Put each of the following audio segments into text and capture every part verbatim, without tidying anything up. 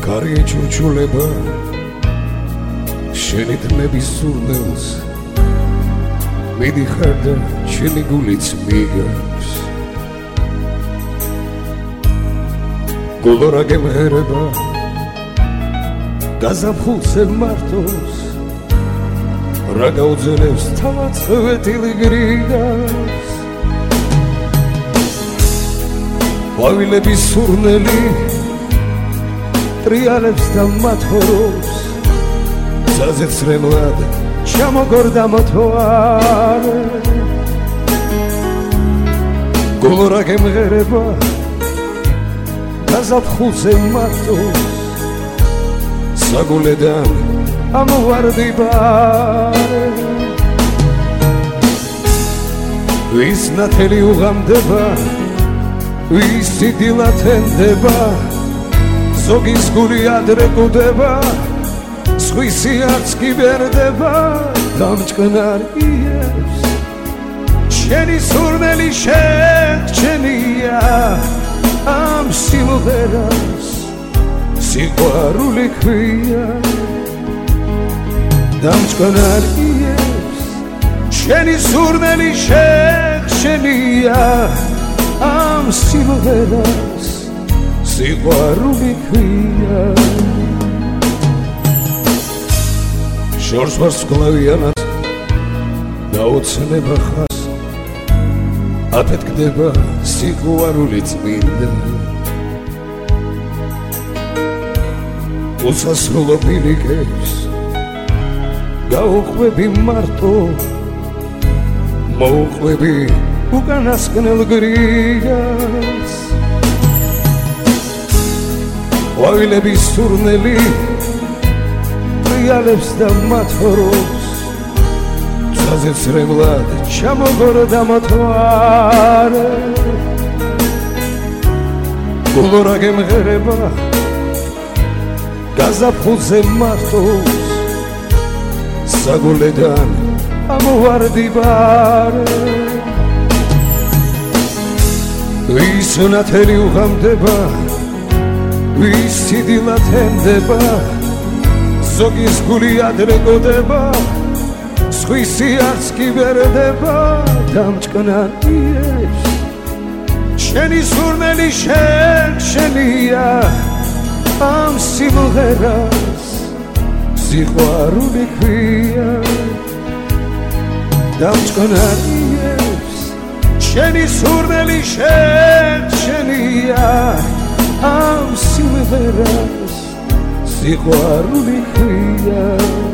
Kari čučuleba შენი თმების სურნელს მიდიხარ და შენი გულიც მიგავს გულორა გემერება გაზაფხულზე მარტოს რა გაუძენებს თავად წვეტილი გრიგას ყვავილების სურნელი ტრიალებს და მათორობს ზაზეცრემლად ჩამოგორდა მოთვარე გულორა გემღერება გაზაფხულზე მარტოს საგულედან ამოვარდიბარე ვის ნათელი უღამდება ვის სიდილად ენდება ზოგის გული ადრე გუდება სხვისი არც კი ვერდება დამჭკნარიებს შენი სურნელი შეგჩენია ამ სიმღერას სიყვარული ქვია დამჭკნარიებს შენი სურნელი შეგჩენია ამ სიმღერას სიყვარული ქვია შორს ვარს ვკლავიანად დაოცნება ხას აფეთქდება სიყვარული წმინდა უსასრულო ბილიკებს გაუყვები მარტო მოუყვები უკანასკნელ გრიგას ყვავილების სურნელი ტრიალებს და მათორობს ზაზეცრემლად ჩამოგორდა მოთვარე გულორა გემღერება გაზაფხულზე მარტოს საგულედან ამოვარდიბარე ვის ნათელი უღამდება ვის სიდილად ენდება ზოგის გული ადრე გოდება სხვისი არც კი ვერდება დამჭკნარიებს შენი სურნელი შეგჩენია ამ სიმღერას სიყვარული ქვია დამჭკნარიებს შენი სურნელი შეგჩენია ამ სიმღერას სიყვარული ქვია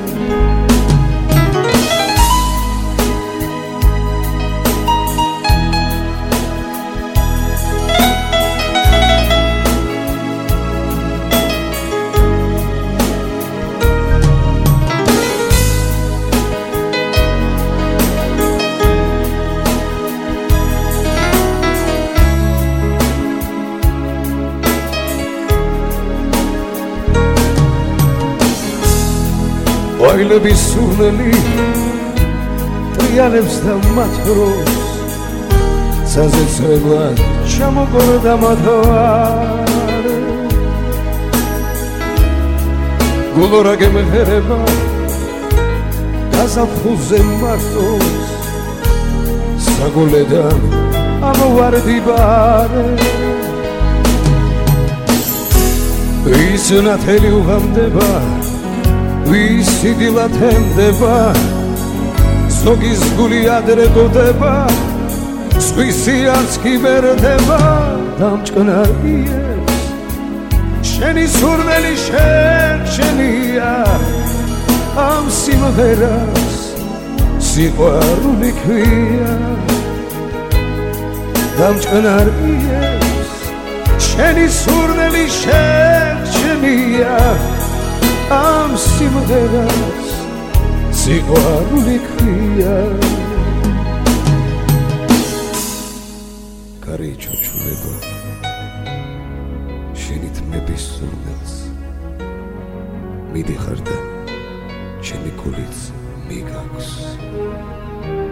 ყვავილების სურნელი ტრიალებს და მათორობს ზაზეცრემლად ჩამოგორდა მოთვარე გულორა გემღერება გაზაფხულზე მარტოს საგულედან ამოვარდიბარე ვის ნათელი უღამდება ვის სიდილად ენდება ზოგის გული ადრე გოდება სხვისი არც კი ვერდება დამჭკნარიებს შენი სურნელი შეგჩენია ამ სიმღერას სიყვარული ქვია დამჭკნარიებს შენი სურნელი შეგჩენია ამ სიმღერას სიყვარული ქვია კარი ჩუჩულება შენი თმების სურნელს მიდიხარ და ჩემი გულიც მიგაქვს